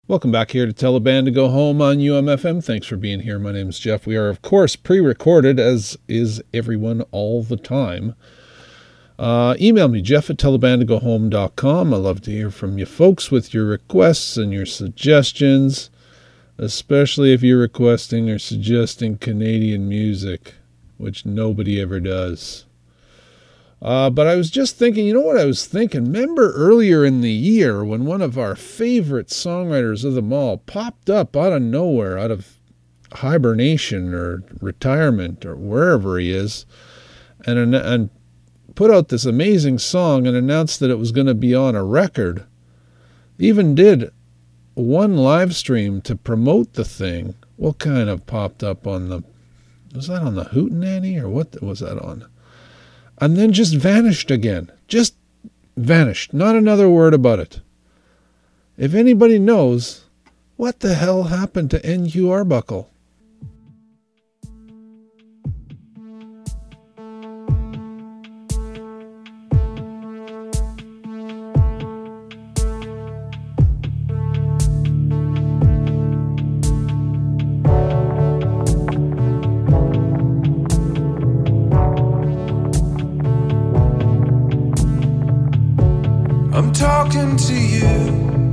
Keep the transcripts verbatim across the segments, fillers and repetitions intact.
Welcome back here to Tell a Band to Go Home on U M F M. Thanks for being here. My name is Jeff. We are, of course, pre-recorded, as is everyone all the time. Uh, email me, Jeff at tell a band to go home dot com. I love to hear from you folks with your requests and your suggestions, especially if you're requesting or suggesting Canadian music, which nobody ever does. Uh, but I was just thinking, you know what I was thinking? Remember earlier in the year when one of our favorite songwriters of them all popped up out of nowhere, out of hibernation or retirement or wherever he is, and and put out this amazing song and announced that it was going to be on a record. Even did one live stream to promote the thing. What kind of popped up on the... Was that on the Hootenanny or what was that on? And then just vanished again. Just vanished. Not another word about it. If anybody knows, what the hell happened to N Q Arbuckle? I'm talking to you.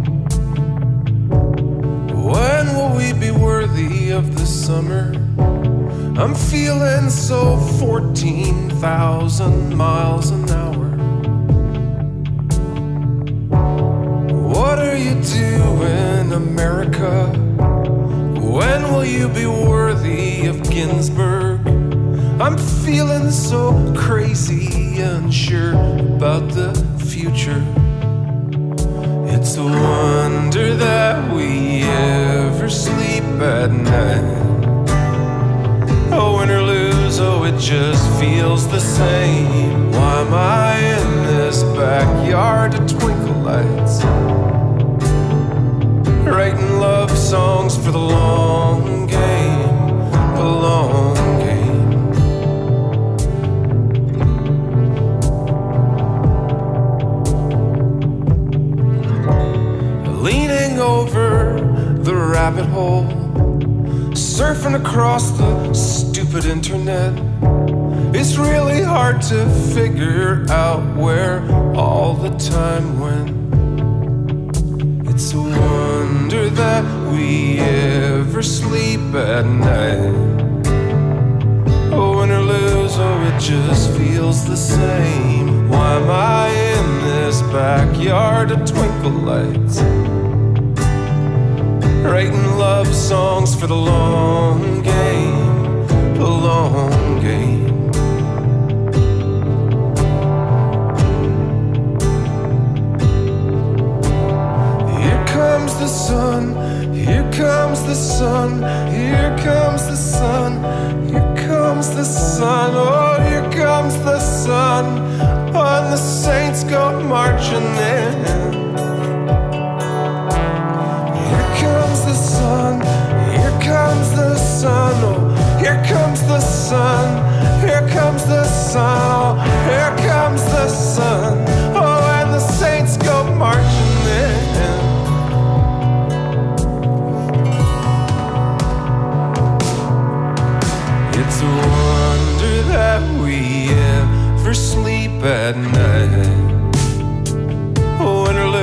When will we be worthy of the summer? I'm feeling so fourteen thousand miles an hour. What are you doing, America? When will you be worthy of Ginsburg? I'm feeling so crazy, unsure about the future. It's a wonder that we ever sleep at night. Oh, win or lose, oh, it just feels the same. Why am I in this backyard of twinkle lights? Writing love songs for the long game, the long game. Leaning over the rabbit hole, surfing across the stupid internet. It's really hard to figure out where all the time went. It's a wonder that we ever sleep at night. Oh, win or lose, oh, it just feels the same. Why am I in this backyard of twinkle lights? Writing love songs for the long game, the long game. Here comes the sun, here comes the sun, here comes the sun, here comes the sun, oh, here comes the sun, when the saints go marching in. Here comes the sun, oh, here comes the sun, here comes the sun, oh, here comes the sun, oh, and the saints go marching in. It's a wonder that we ever sleep at night. Oh, win or lose,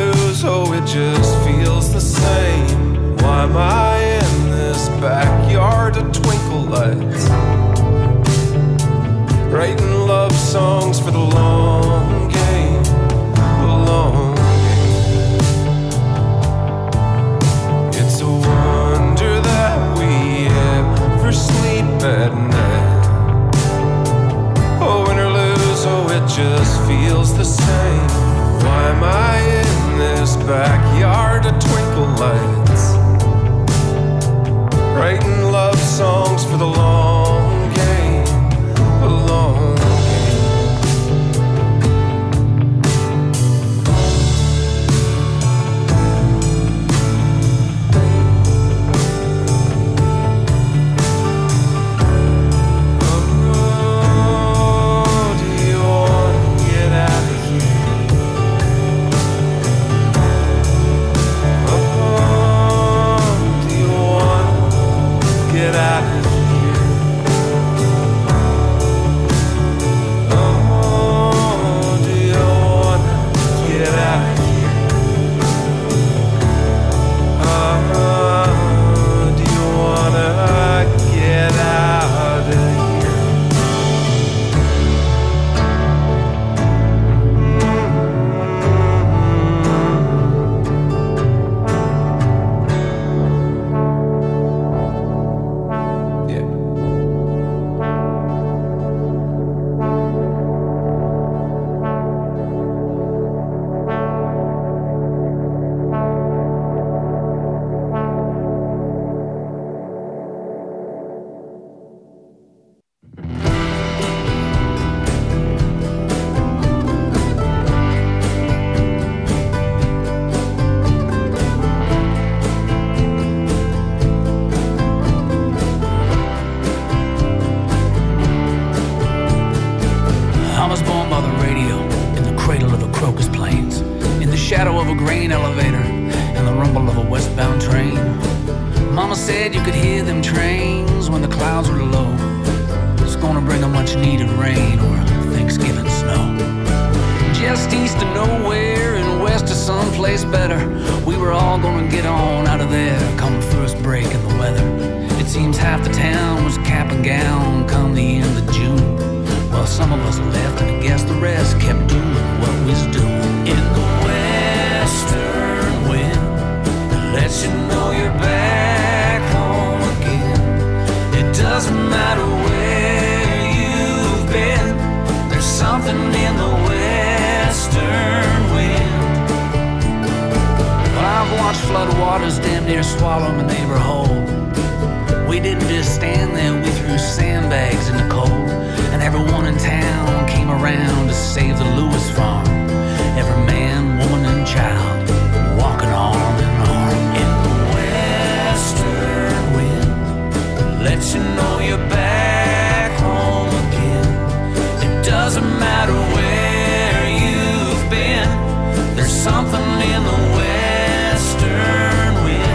train. Mama said you could hear them trains when the clouds were low. It's gonna bring a much needed rain or Thanksgiving snow. Just east of nowhere and west of someplace better, we were all gonna get on out of there come first break in the weather. It seems half the town was cap and gown come the end of June. Well, some of us left and I guess the rest kept doing what we was doing. In the western wind that lets you know you're back home again. It doesn't matter where you've been, there's something in the western wind. Well, I've watched flood waters damn near swallow my neighbor whole. We didn't just stand there, we threw sandbags in the cold. And everyone in town came around to save the Lewis farm. Every man, woman, and child walking arm in arm. In the western wind lets you know you're back home again. It doesn't matter where you've been, there's something in the western wind.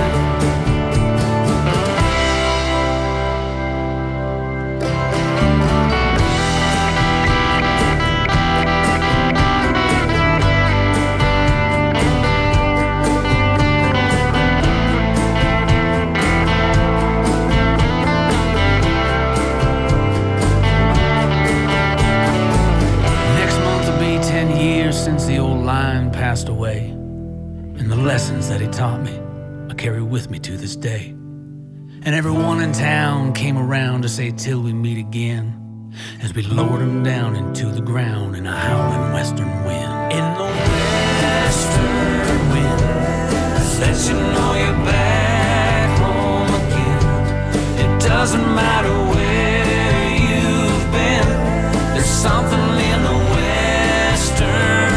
Since the old lion passed away, and the lessons that he taught me I carry with me to this day. And everyone in town came around to say till we meet again, as we lowered him down into the ground in a howling western wind. In the western wind lets you know you're back home again. It doesn't matter where you've been, there's something in the western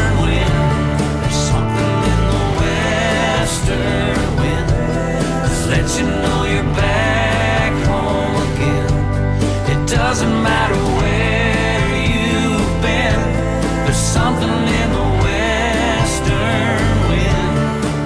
let you know you're back home again. It doesn't matter where you've been, there's something in the western wind.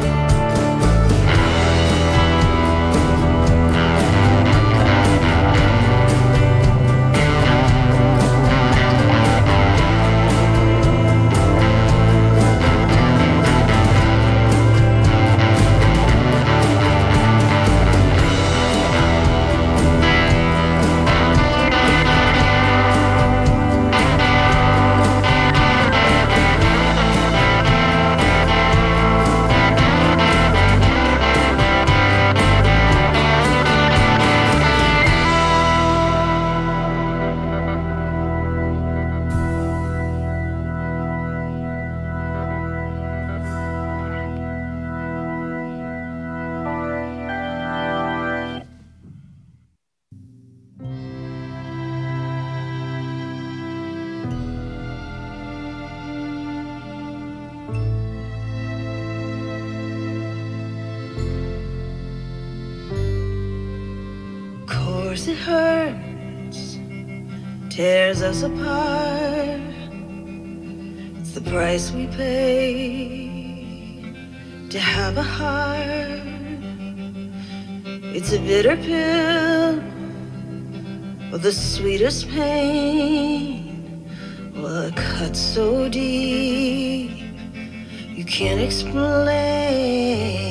It hurts, tears us apart. It's the price we pay to have a heart. It's a bitter pill with the sweetest pain. Well, it cuts so deep you can't explain.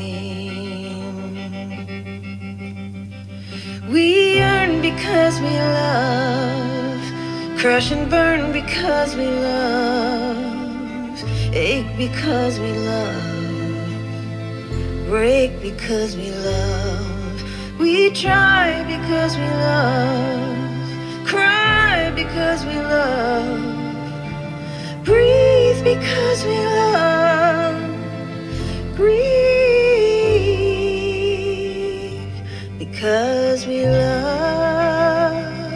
We yearn because we love, crush and burn because we love, ache because we love, break because we love. We try because we love, cry because we love, breathe because we love, grieve because we love.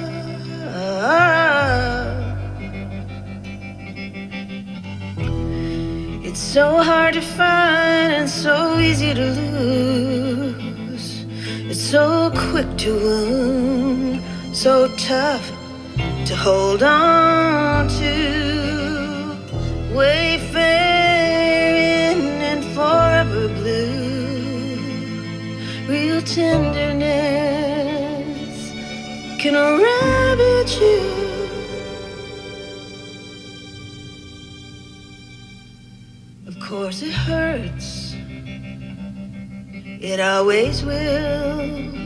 It's so hard to find and so easy to lose. It's so quick to wound, so tough to hold on to. Wayfaring and forever blue. little tenderness can ravage you. Of course it hurts, it always will.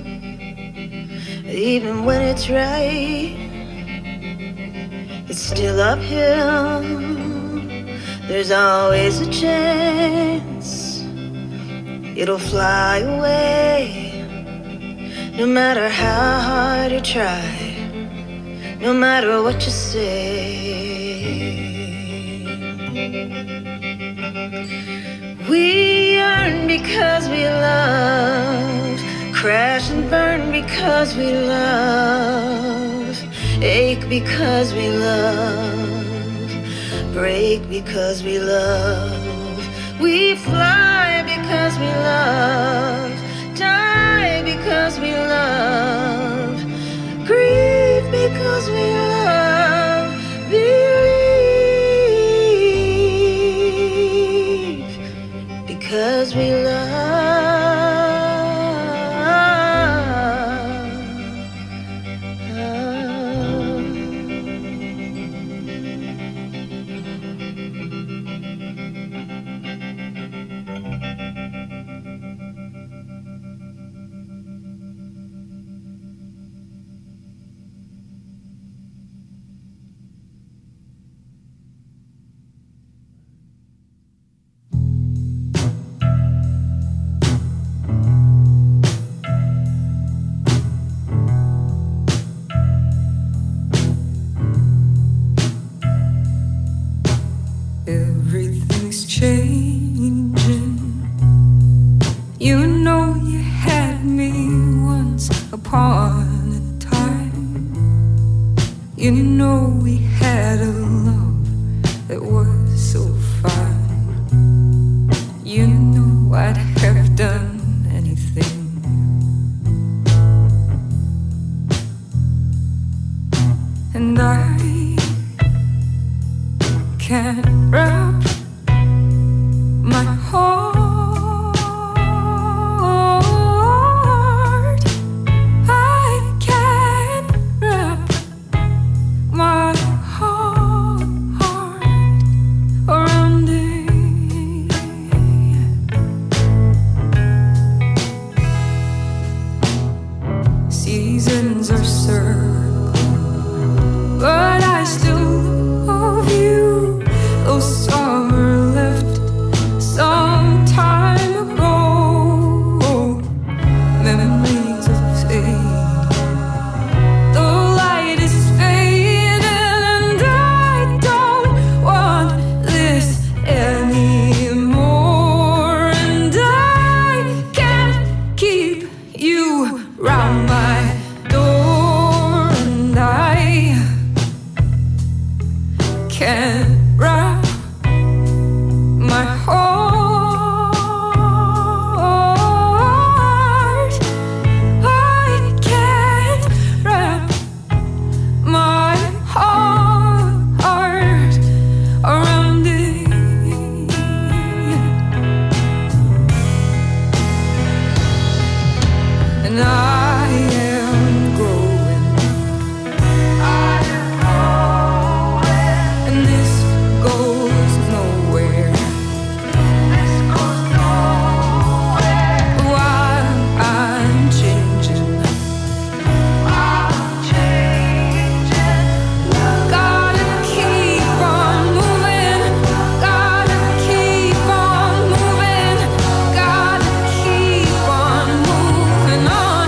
Even when it's right, it's still uphill. There's always a chance it'll fly away. No matter how hard you try, no matter what you say. We yearn because we love, crash and burn because we love, ache because we love, break because we love. We fly because we love, die because we love, grieve because we love, believe because we love. Everything's changing. You know you had me once upon a time. You know we had a love that was so fine. You know I'd have done anything. And I can't wrap my heart. I can't wrap my heart around it. Seasons are circling, but I still love you. Those summer left some time ago. Memories of fade. The light is fading, and I don't want this anymore. And I can't keep you round my door, and I can't wrap my heart. I can't wrap my heart around it. And I am growing. I am growing. And this goes nowhere. This goes nowhere. While I'm changing, I'm changing. Gotta keep on moving. Gotta keep on moving. Gotta keep on moving on.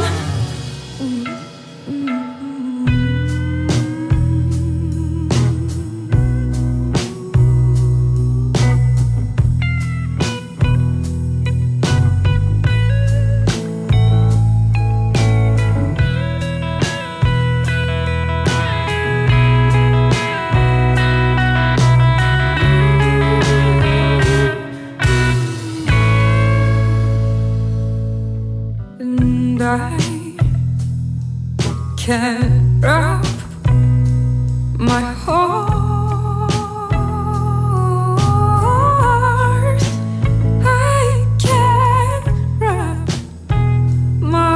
And I can't wrap my heart. I can't wrap my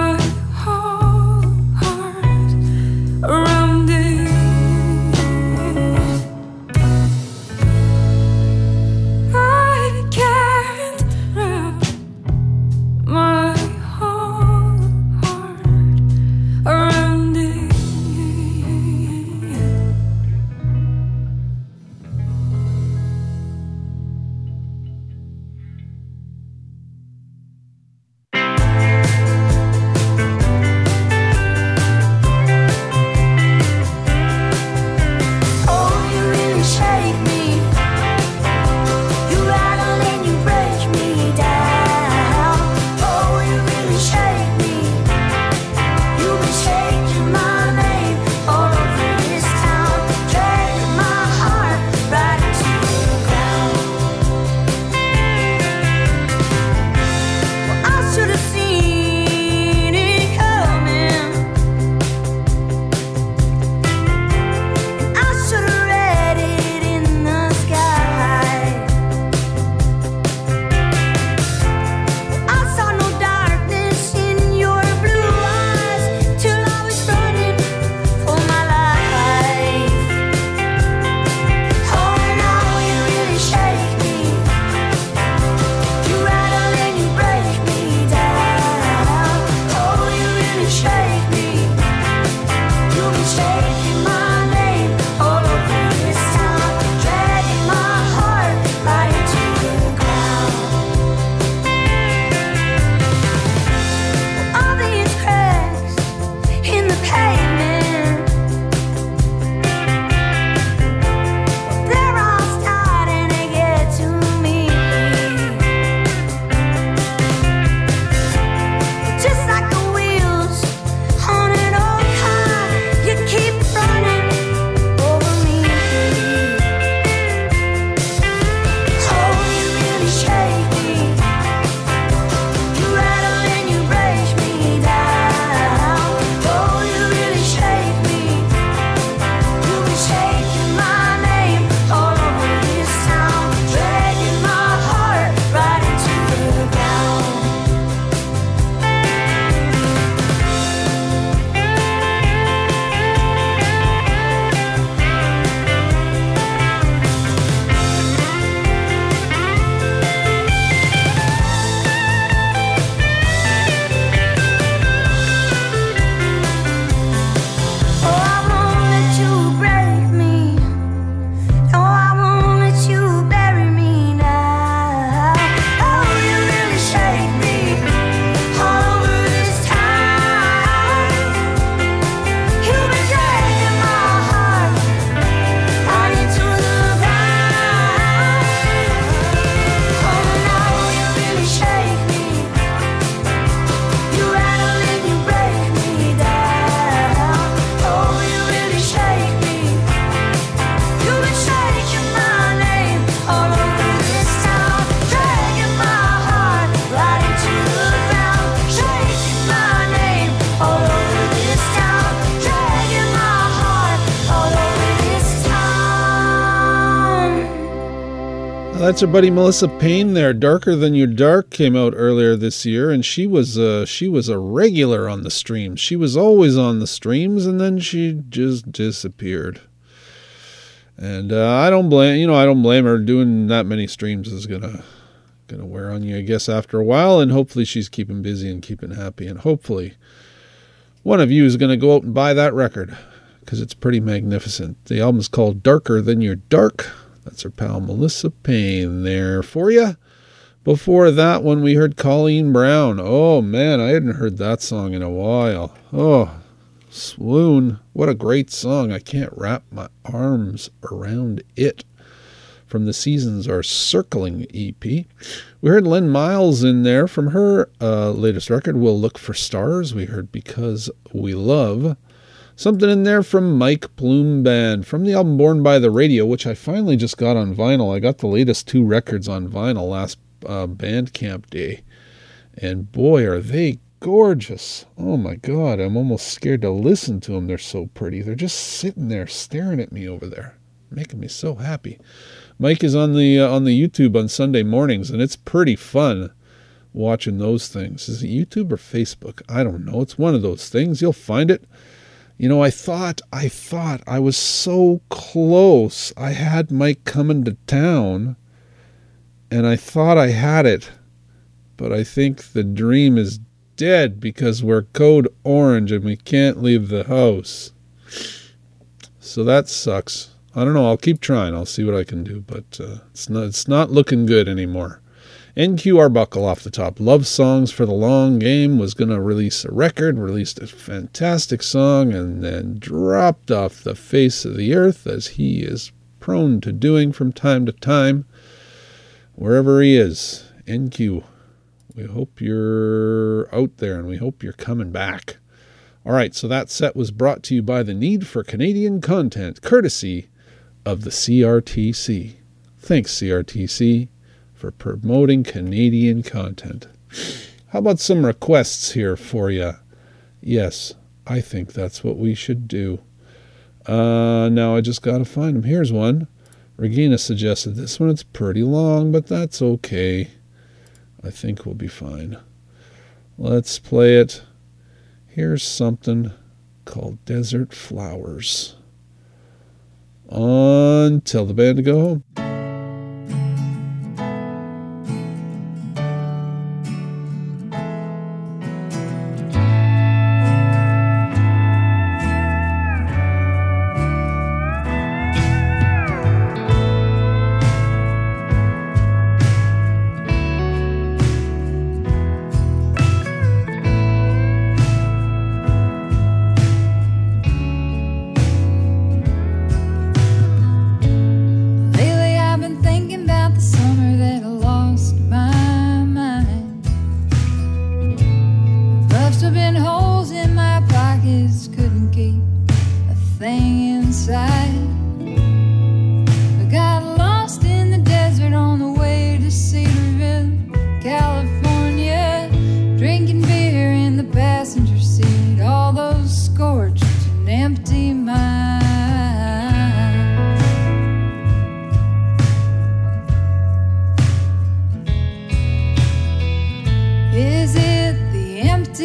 That's our buddy Melissa Payne there. Darker Than Your Dark came out earlier this year, and she was uh, she was a regular on the streams. She was always on the streams, and then she just disappeared. And uh, I don't blame you know I don't blame her. Doing that many streams is gonna gonna wear on you, I guess, after a while. And hopefully she's keeping busy and keeping happy. And hopefully one of you is gonna go out and buy that record, because it's pretty magnificent. The album is called Darker Than Your Dark. That's our pal Melissa Payne there for you. Before that one, we heard Colleen Brown. Oh, man, I hadn't heard that song in a while. Oh, swoon. What a great song. I can't wrap my arms around it. From the Seasons Are Circling E P. We heard Len Miles in there from her uh, latest record, We'll Look for Stars. We heard Because We Love. Something in there from Mike Bloom Band, from the album Born by the Radio, which I finally just got on vinyl. I got the latest two records on vinyl last uh, Bandcamp day. And boy, are they gorgeous. Oh my God, I'm almost scared to listen to them. They're so pretty. They're just sitting there staring at me over there, making me so happy. Mike is on the, uh, on the YouTube on Sunday mornings, and it's pretty fun watching those things. Is it YouTube or Facebook? I don't know. It's one of those things. You'll find it. You know, I thought, I thought I was so close. I had Mike coming to town, and I thought I had it. But I think the dream is dead because we're code orange and we can't leave the house. So that sucks. I don't know. I'll keep trying. I'll see what I can do, but uh, it's not, it's not looking good anymore. N Q Arbuckle off the top. Love Songs for the Long Game was going to release a record, released a fantastic song, and then dropped off the face of the earth, as he is prone to doing from time to time, wherever he is. N Q, we hope you're out there, and we hope you're coming back. All right, so that set was brought to you by the Need for Canadian Content, courtesy of the C R T C. Thanks, C R T C. For promoting Canadian content. How about some requests here for you? Yes, I think that's what we should do. Uh, now I just got to find them. Here's one. Regina suggested this one. It's pretty long, but that's okay. I think we'll be fine. Let's play it. Here's something called Desert Flowers. On Tell the Band to Go Home.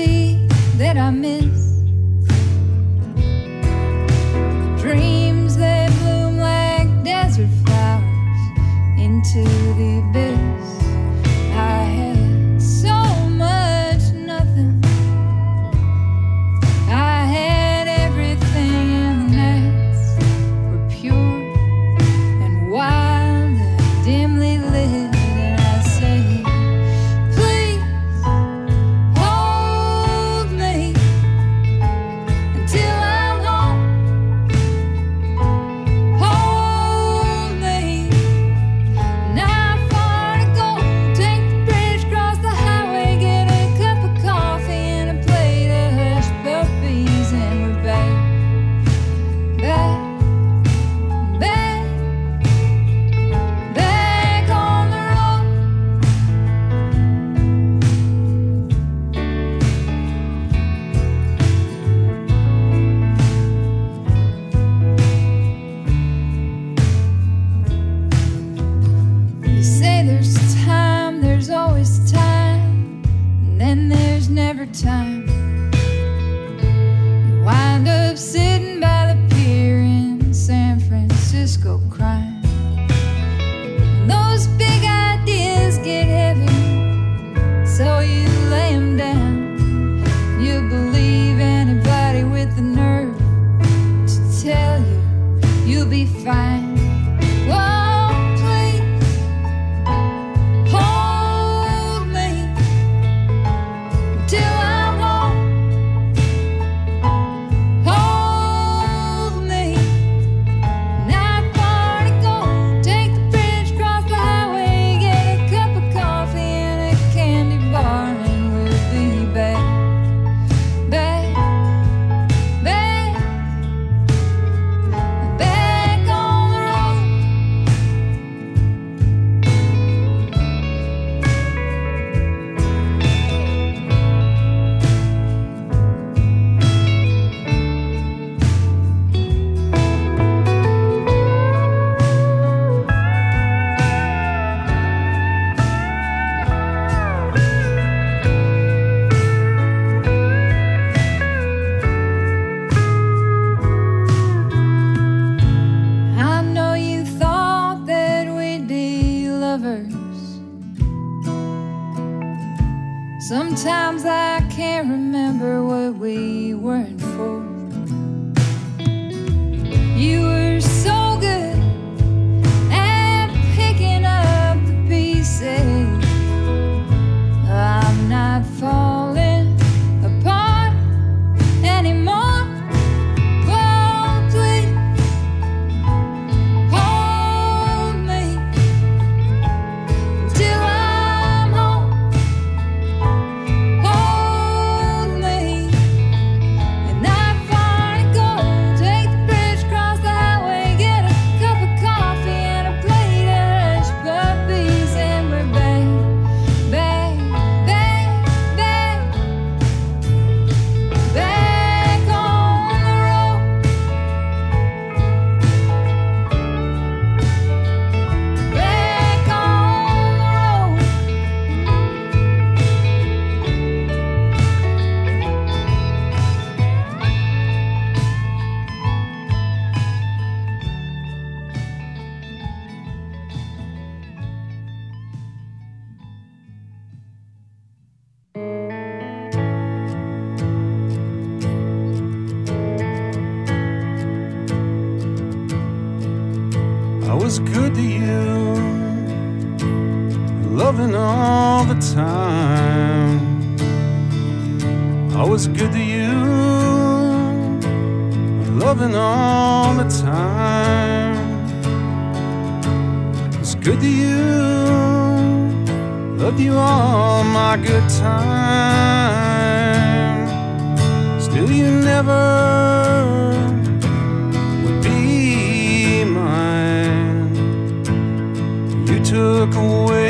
That I miss, the dreams that wind up sitting by the pier in San Francisco crying. And those big ideas get heavy, so you lay them down. You believe anybody with the nerve to tell you you'll be fine. Whoa, please hold me till I'm home. Hold me, not far to go. Take the bridge, cross the highway, get a cup of coffee and a candy bar, and we'll be back, back, back, back on the road. I know you thought that we'd be lovers. Sometimes I can't remember what we weren't for. You were so good at picking up the pieces. I'm not falling apart anymore. Whoa, please hold me till I'm home. Hold me, and not far to go. Take the bridge, cross the highway, get a cup of coffee and a plate of hush puppies, and we're back, back, back, back, back on the road. Back on the road. I was good to you, loving all the time. I was good to you, loving all the time. I was good to you, loved you all my good time. Still you never would be mine. You took away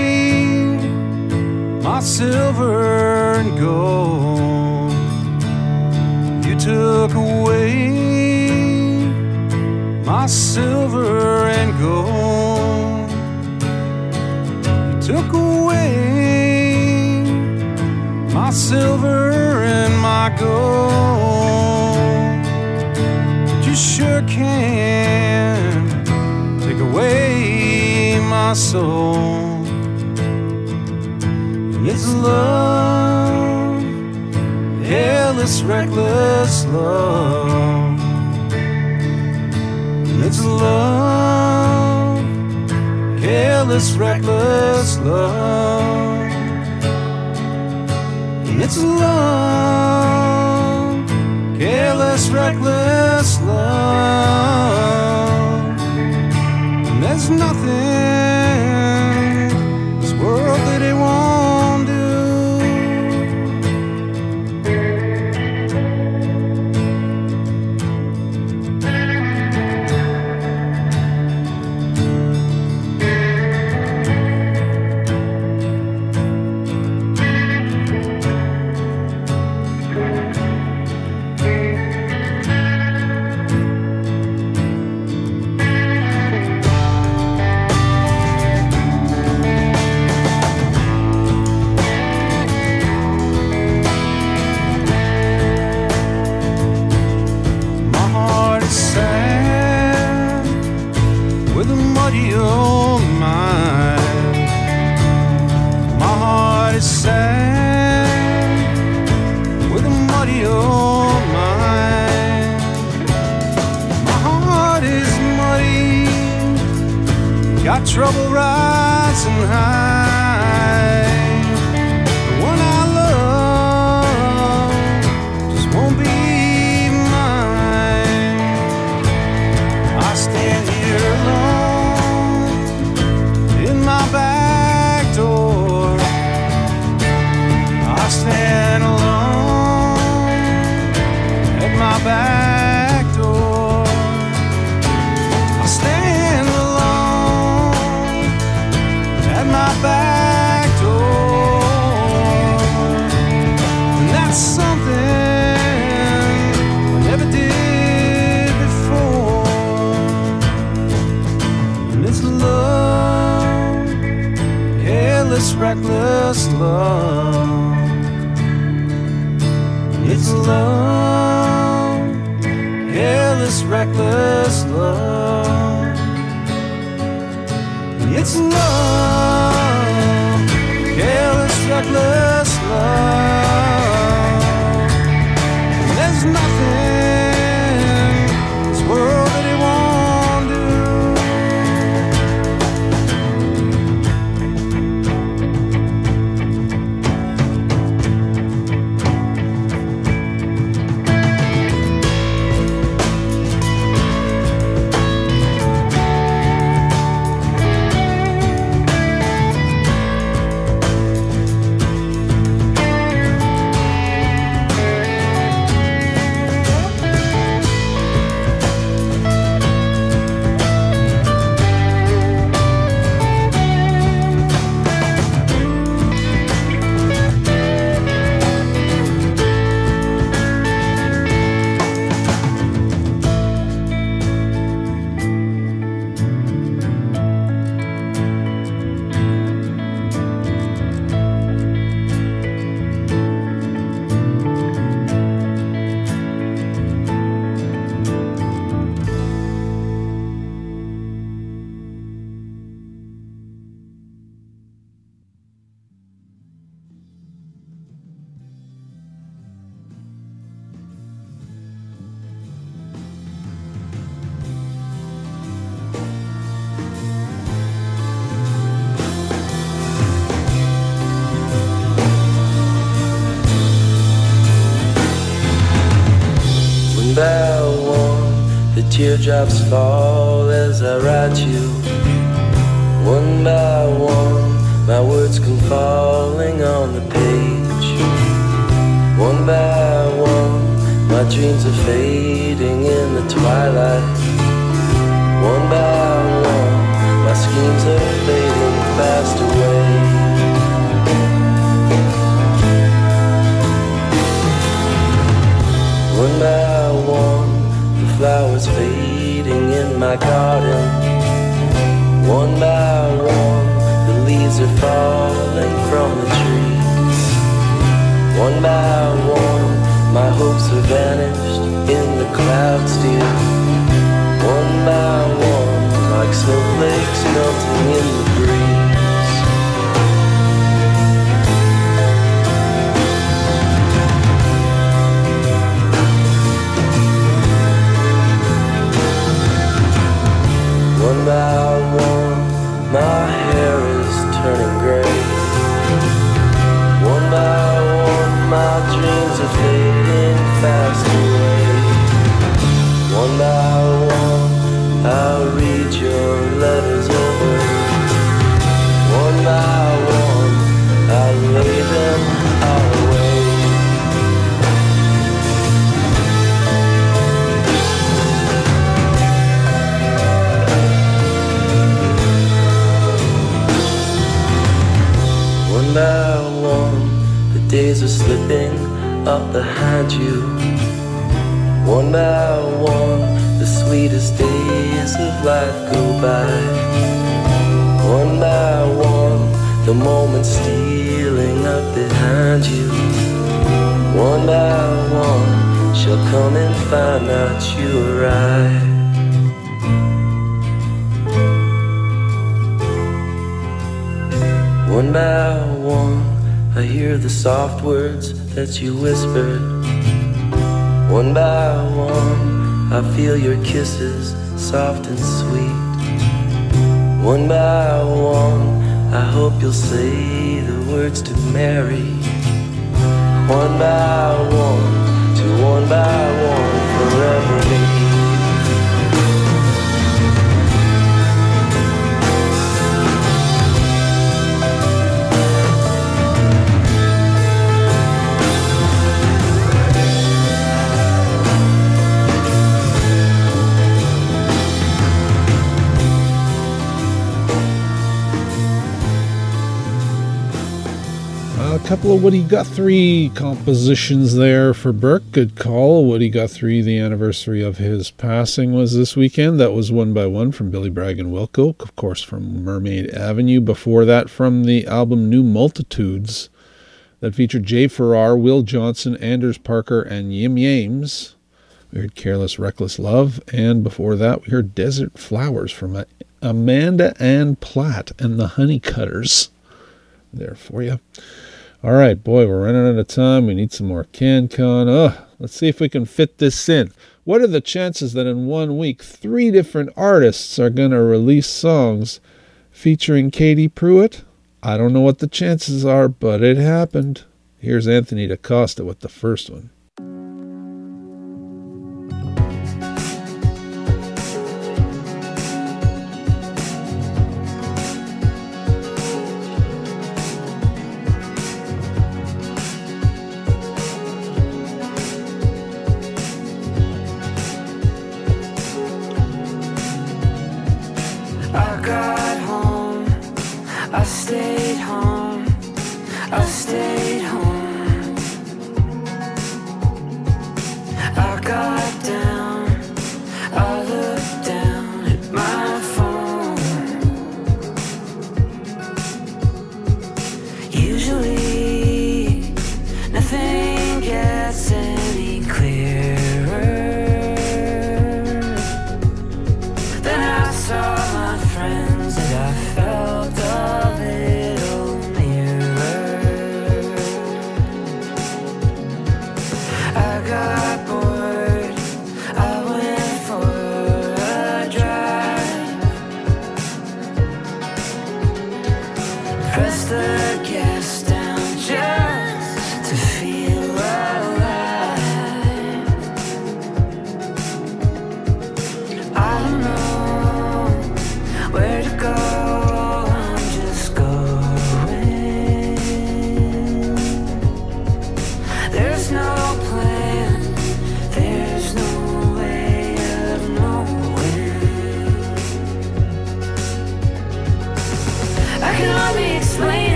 my silver and gold. You took away my silver and gold. You took away my silver and my gold. But you sure can take away my soul. And it's love, careless, reckless love. And it's love, careless, reckless love. And it's love, careless, reckless love. And there's nothing in this world that it won't do. trouble rising high. The one I love just won't be mine. I stand here alone in my back door. I stand alone at my back door. I stand alone at my back door. And that's something I never did before. And it's love, careless, reckless love. It's love, careless, reckless love. It's love, careless, reckless love. There's nothing in this world that it won't do. By one, the teardrops fall as I write you. One by one, my words come falling on the page. One by one, my dreams are fading in the twilight. One by one, my schemes are fading fast away. One by one, the flowers fading in my garden. One by one, the leaves are falling from the trees. One by one, my hopes are vanished in the clouds, dear. One by one, like snowflakes melting in the breeze. One by one, my hair is turning gray. One by one, my dreams are fading fast away. One by one, I'll read your letters over. One by one, I'll lay them all away. One by one, the days are slipping up behind you. One by one, the sweetest days of life go by. One by one, the moments stealing up behind you. One by one, shall come and find out you arrive. One by one, I hear the soft words that you whispered. One by one, I feel your kisses soft and sweet. One by one, I hope you'll say the words to Mary. One by one, to one by one, forever me. A couple of Woody Guthrie compositions there for Burke. Good call. Woody Guthrie, the anniversary of his passing was this weekend. That was One by One from Billy Bragg and Wilco, of course, from Mermaid Avenue. Before that, from the album New Multitudes, that featured Jay Farrar, Will Johnson, Anders Parker, and Yim Yames. We heard Careless Reckless Love. And before that, we heard Desert Flowers from Amanda Ann Platt and the Honeycutters. There for you. All right, boy, we're running out of time. We need some more CanCon. Oh, let's see if we can fit this in. What are the chances that in one week, three different artists are going to release songs featuring Katie Pruitt? I don't know what the chances are, but it happened. Here's Anthony DaCosta with the first one.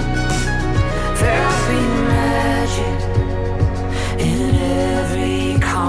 In every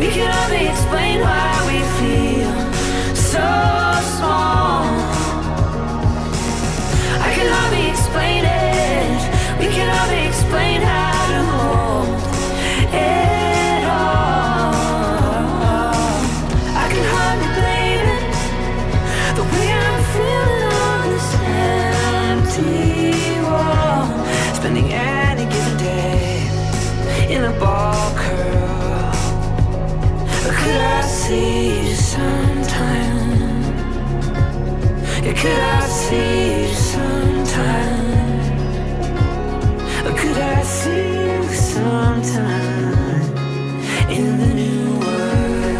We can only explain why we feel so small. I can hardly explain it. We can hardly explain how to hold it all. I can hardly blame it, the way I'm feeling on this empty wall. Spending any given day in a ball curl. Could I see you sometime? Yeah, could I see you sometime? Or could I see you sometime in the new world?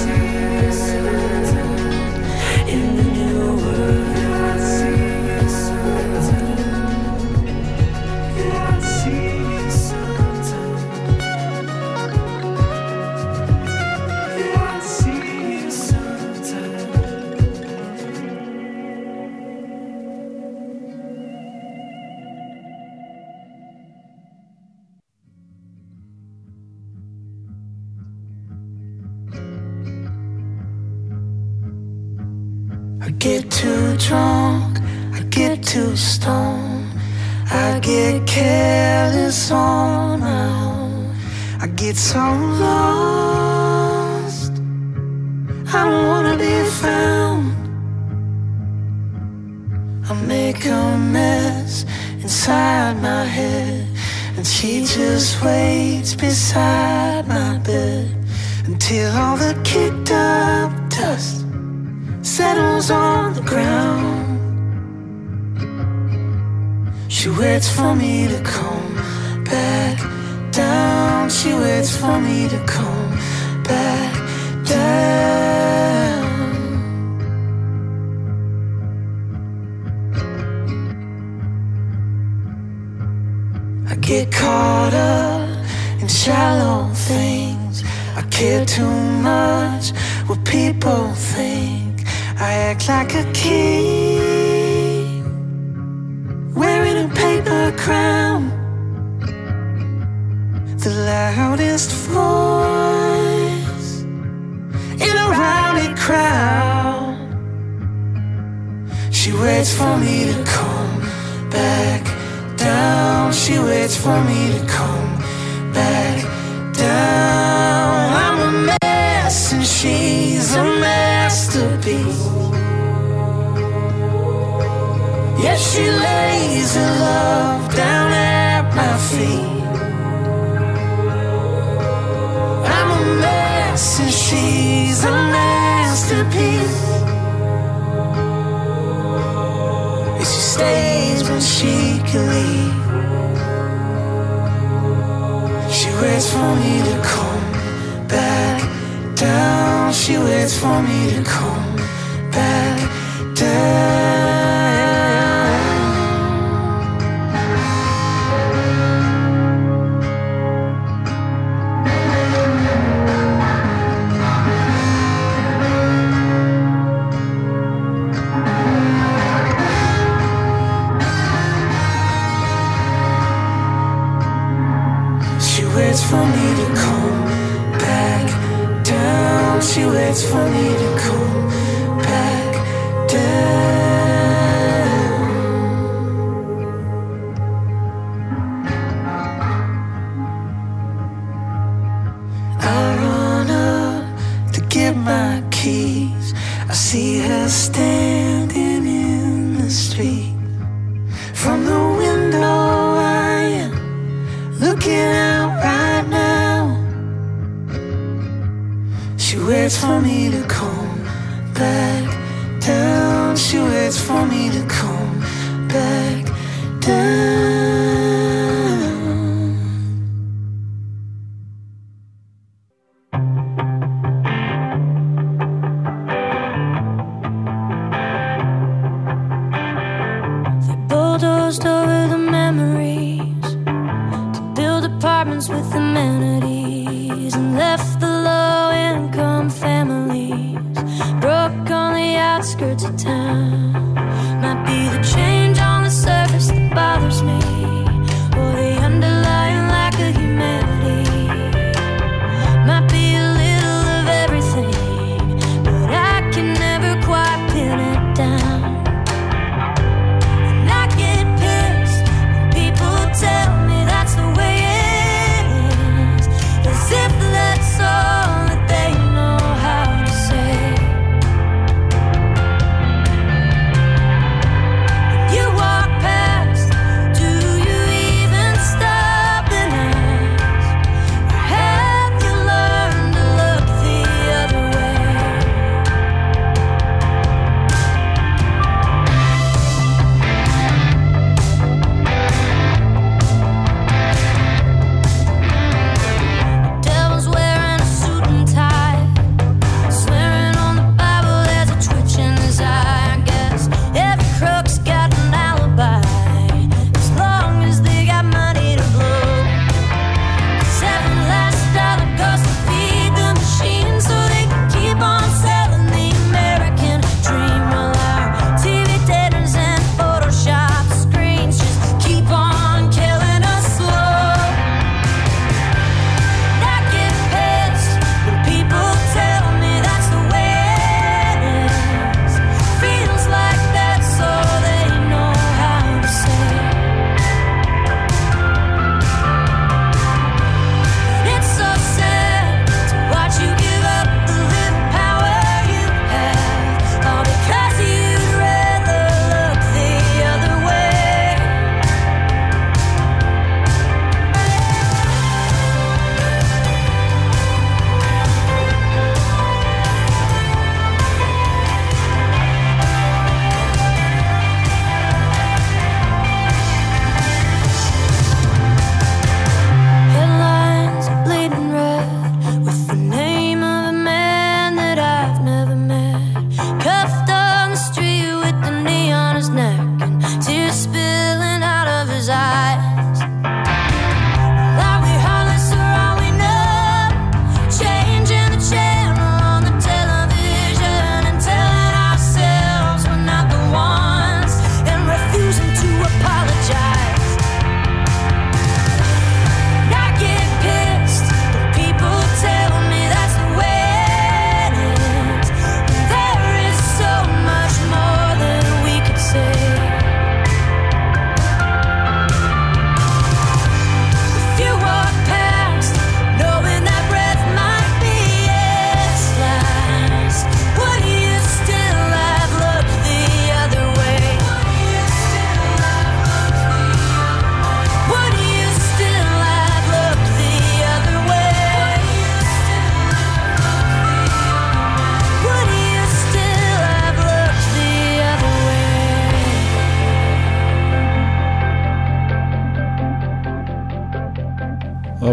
In the new world. Could I see you sometime? Could I see you sometime? I get too drunk, I get too stoned, I get careless on my own. I get so lost, I don't wanna be found. I make a mess inside my head, and she just waits beside my bed until all the kicked up dust settles on the ground. She waits for me to come back down. She waits for me to come back down. I get caught up in shallow things. I care too much what people think. I act like a king wearing a paper crown, the loudest voice in a rowdy crowd. She waits for me to come back down. She waits for me to come back down. I'm a mess and she's a masterpiece. Yeah, she lays her love down at my feet. I'm a mess and she's a masterpiece. And she stays when she can leave. She waits for me to come back down. She waits for me to come back down. She waits for me to come back down. She waits for me to come back down. I run up to get my keys. I see her standing in the street. From the window I am looking out right now. She waits for me to come back down. She waits for me to come back down. They bulldozed over the memories to build apartments with amenities, and left the low-income families broke on the outskirts of town. Might be the change on the surface that bothers me.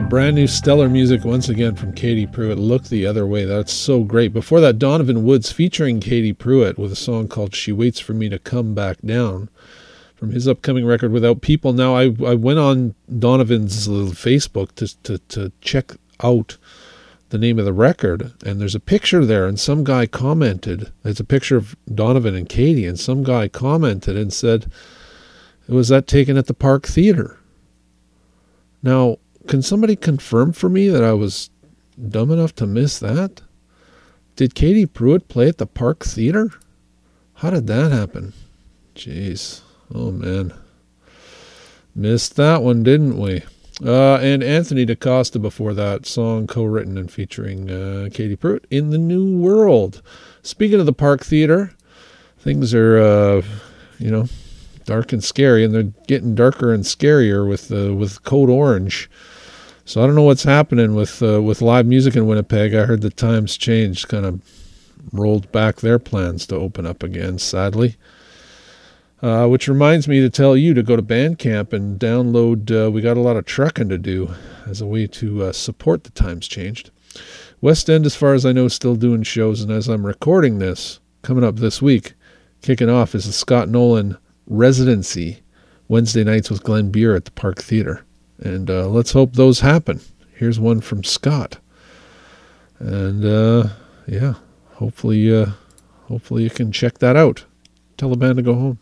brand new stellar music once again from Katie Pruitt. Look the Other Way. That's so great. Before that, Donovan Woods featuring Katie Pruitt with a song called She Waits for Me to Come Back Down from his upcoming record Without People. Now, I, I went on Donovan's Facebook to, to, to check out the name of the record, and there's a picture there, and some guy commented, it's a picture of Donovan and Katie, and some guy commented and said, was that taken at the Park Theater? Now, can somebody confirm for me that I was dumb enough to miss that? Did Katie Pruitt play at the Park Theater? How did that happen? Jeez. Oh, man. Missed that one, didn't we? Uh, and Anthony DaCosta before that, song co-written and featuring uh, Katie Pruitt, In the New World. Speaking of the Park Theater, things are, uh, you know, dark and scary, and they're getting darker and scarier with uh, with Code Orange. So I don't know what's happening with uh, with live music in Winnipeg. I heard the times changed, kind of rolled back their plans to open up again, sadly. Uh, which reminds me to tell you to go to Bandcamp and download, uh, we got a lot of trucking to do as a way to uh, support the times changed. West End, as far as I know, still doing shows, and as I'm recording this, coming up this week, kicking off is the Scott Nolan Residency, Wednesday nights with Glenn Beer at the Park Theater. And uh, let's hope those happen. Here's one from Scott. And uh, yeah, hopefully, uh, hopefully you can check that out. Tell the band to go home.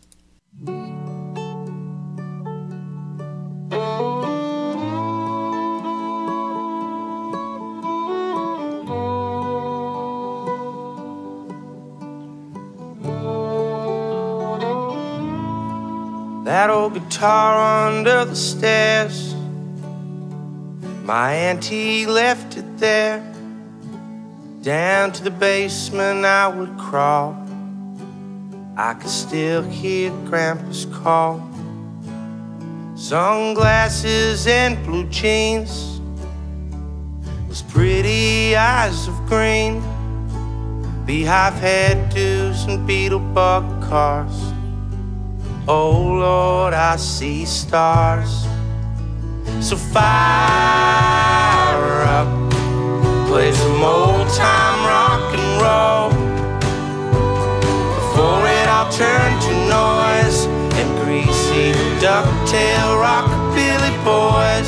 That old guitar under the stairs, my auntie left it there. Down to the basement I would crawl. I could still hear Grandpa's call. Sunglasses and blue jeans, those pretty eyes of green, beehive hairdos and beetlebug cars. Oh Lord, I see stars. So fire up, play some old time rock and roll before it all turned to noise and greasy ducktail rockabilly boys.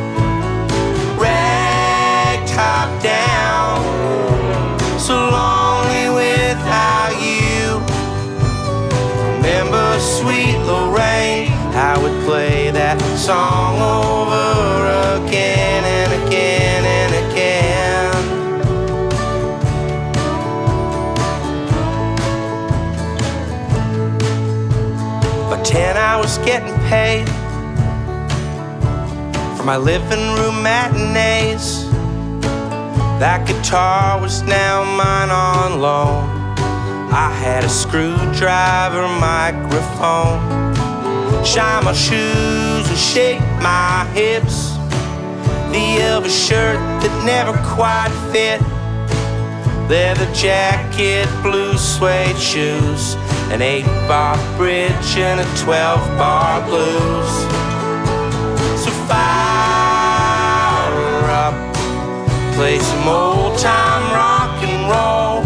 Rag top down, so lonely without you. Remember sweet Lorraine, I would play that song over again and again and again. By ten I was getting paid for my living room matinees. That guitar was now mine on loan. I had a screwdriver microphone. Shine my shoes and shake my hips. The Elvis shirt that never quite fit. Leather jacket, blue suede shoes, an eight-bar bridge and a twelve-bar blues. So fire up, play some old-time rock and roll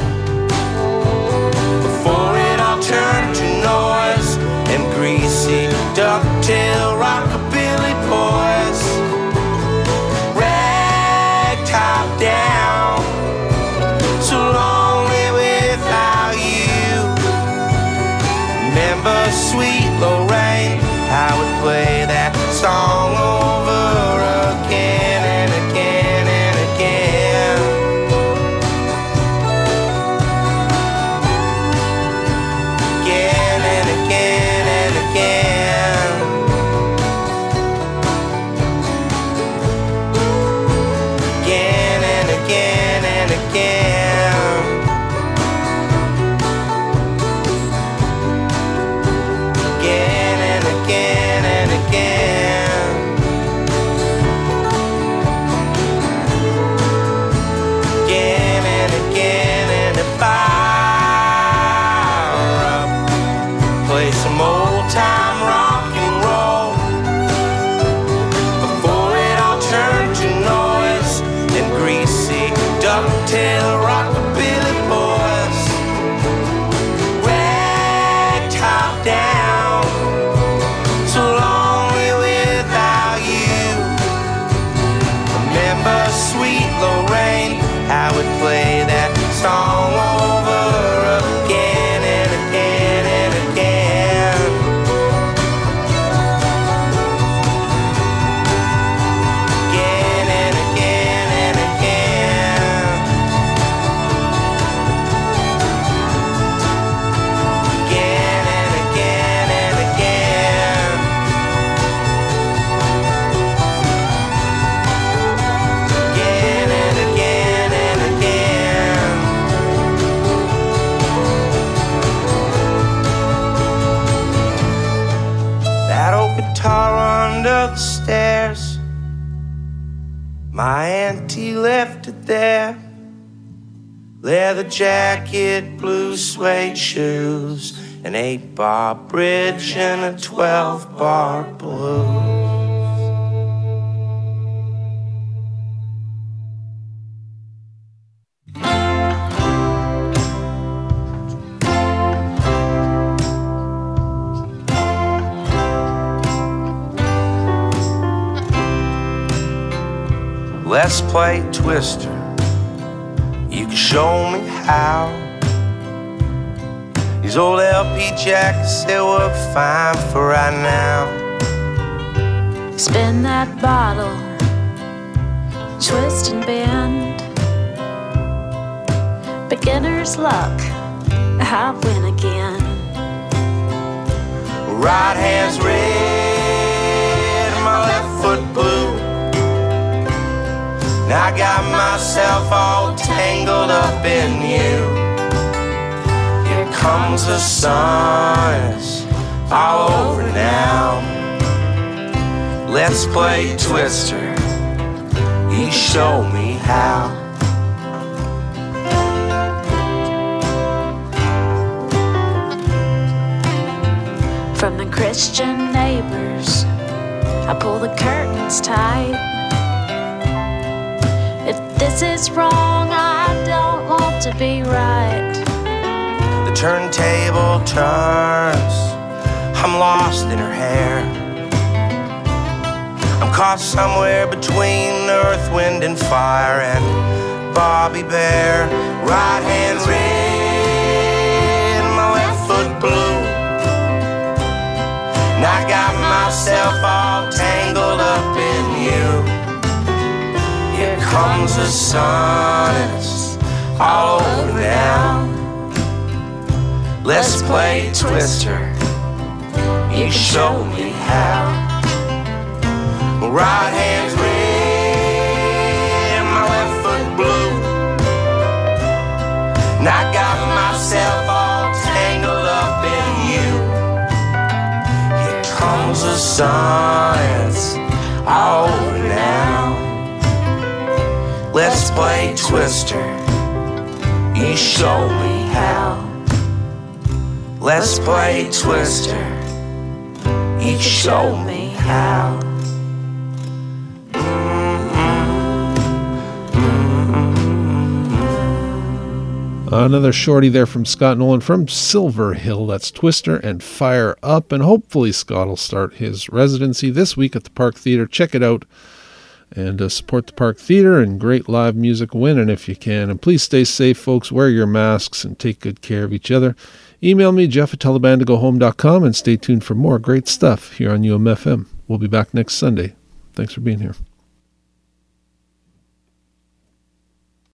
before it all turned to noise and greasy ducktail rockabilly boys. Rag top down, so lonely without you. Remember sweet Lorraine, I would play that song over again and again and again. cocktail rockabilly boys, rag top down, so lonely without you. Remember Sweet Lorraine, I would play that song over again and again and again. Again and again and again. Again and again and again. Again and again and again. That old guitar under the stairs, my auntie left it there. Leather jacket, blue suede shoes, an eight-bar bridge and a twelve-bar blues. Let's play Twister. You can show me how. These old L P jackets, they work fine for right now. Spin that bottle, twist and bend. Beginner's luck, I win again. Right hand's red, my left foot blue. Now I got myself all tangled up in you. Here comes the sun, it's all over now. Let's play Twister, you show me how. From the Christian neighbors, I pull the curtains tight. If this is wrong, I don't want to be right. The turntable turns, I'm lost in her hair. I'm caught somewhere between Earth, Wind, and Fire and Bobby Bear. Right hand's red, my left foot blue. And I got myself all tangled up in you. Here comes the sun, it's all over now. Let's play Twister, you show me how. My right hand's red, my left foot blue. And I got myself all tangled up in you. Here comes the sun, it's all over now. Let's play Twister, you show me how. Let's play Twister, you show me how. Another shorty there from Scott Nolan from Silver Hill. That's Twister and Fire Up. And hopefully Scott will start his residency this week at the Park Theatre. Check it out and uh, support the Park Theatre and great live music winning if you can. And please stay safe, folks. Wear your masks and take good care of each other. Email me, Jeff at telebandagohome dot com, and stay tuned for more great stuff here on U M F M. We'll be back next Sunday. Thanks for being here.